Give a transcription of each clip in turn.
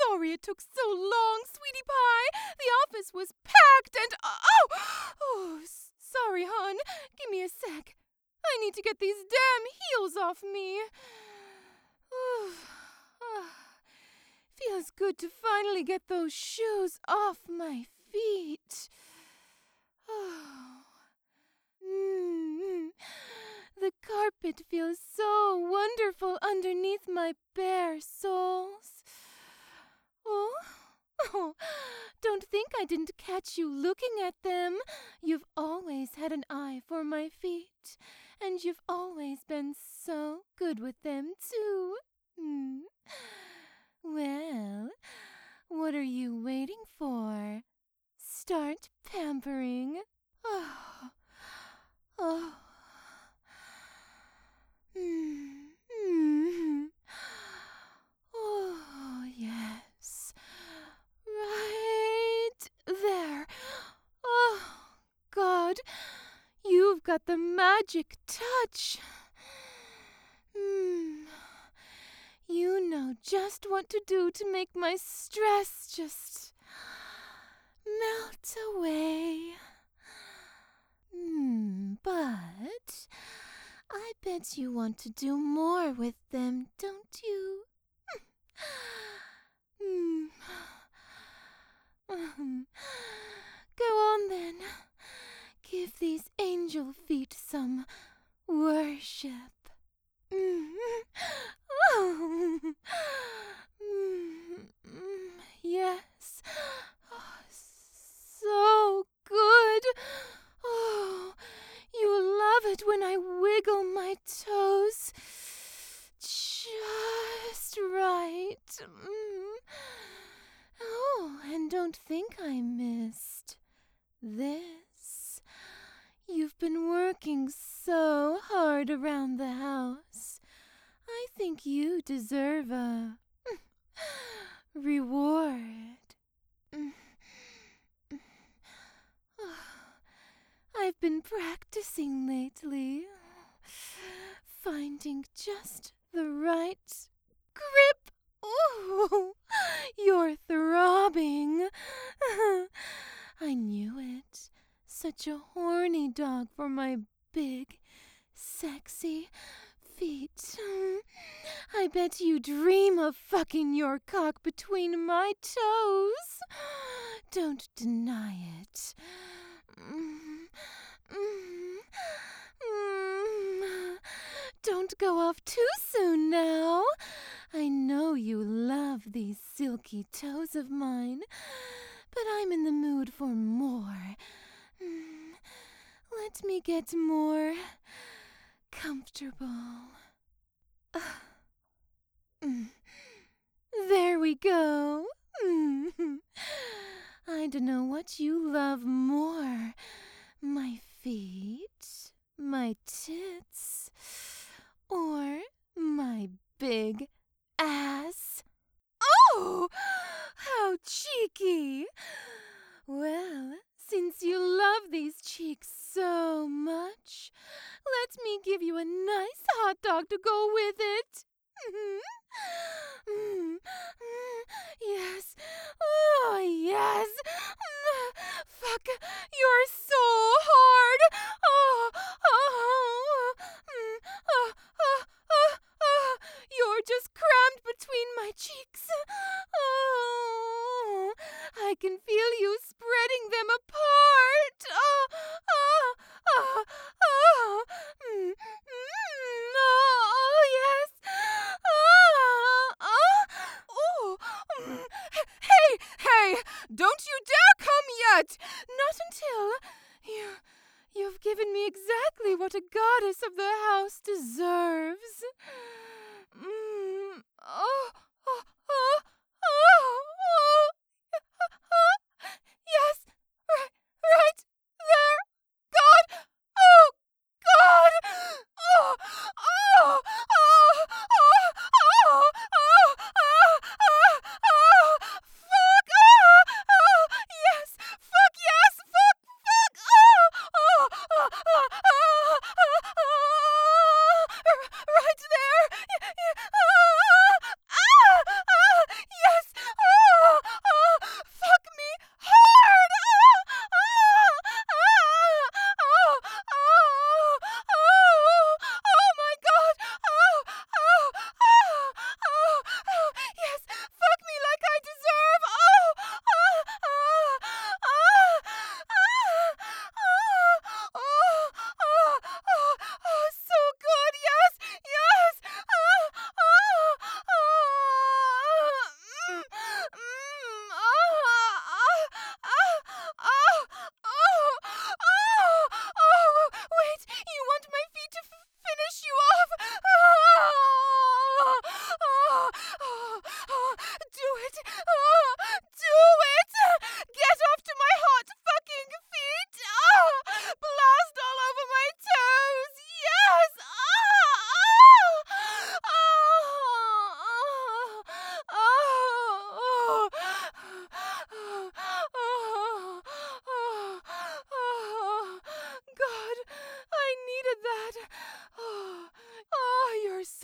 sorry it took so long, sweetie pie. The office was packed and... sorry, hon. Give me a sec. I need to get these damn heels off me. Feels good to finally get those shoes off my feet. The carpet feels so wonderful underneath my bare soles. Oh, don't think I didn't catch you looking at them. You've always had an eye for my feet, and you've always been so good with them, too. Well, what are you waiting for? Start pampering. Oh, yes. Right there. Oh, God, you've got the magic touch. You know just what to do to make my stress just melt away. But I bet you want to do more with them, don't you? Go on then. Give these angel feet some worship. Yes. So good. Oh, you love it when I wiggle my toes. Just right. Oh, and don't think I missed this. You've been working so hard around the house. I think you deserve a reward. I've been practicing lately, finding just the right grip. Ooh, you're throbbing. I knew it. Such a horny dog for my big, sexy feet. I bet you dream of fucking your cock between my toes. Don't deny it. Don't go off too soon now. I know you love these silky toes of mine, but I'm in the mood for more. Let me get more comfortable. There we go. I don't know what you love more. My feet, my tits, or my big ass. Oh, how cheeky. Well, since you love these cheeks so much, let me give you a nice hot dog to go with it. Yes. Oh, yes. Fuck, you're so hard. You're just crammed between my cheeks. Oh, I can feel you spreading them apart. Yes. Hey, don't you dare come yet. Not until you've given me exactly what a goddess of the house deserves.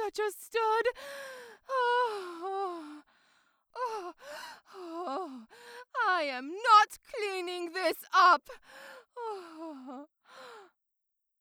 such a stud. Oh, oh, oh, I am not cleaning this up.